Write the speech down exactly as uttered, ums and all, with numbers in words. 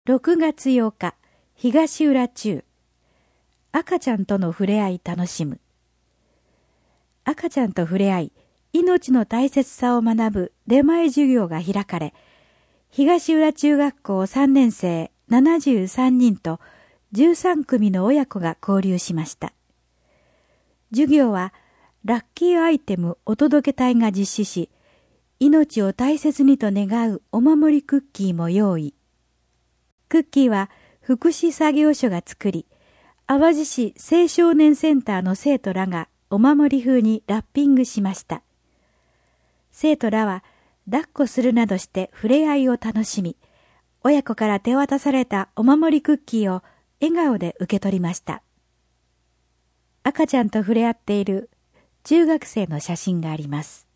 ろくがつようか、東浦中。赤ちゃんとの触れ合い楽しむ。赤ちゃんと触れ合い、命の大切さを学ぶ出前授業が開かれ、東浦中学校さんねんせいななじゅうさんにんとじゅうさんくみの親子が交流しました。授業はラッキーアイテムお届け隊が実施し、命を大切にと願うお守りクッキーも用意。クッキーは福祉作業所が作り、淡路市青少年センターの生徒らがお守り風にラッピングしました。生徒らは抱っこするなどして触れ合いを楽しみ、親子から手渡されたお守りクッキーを笑顔で受け取りました。赤ちゃんと触れ合っている中学生の写真があります。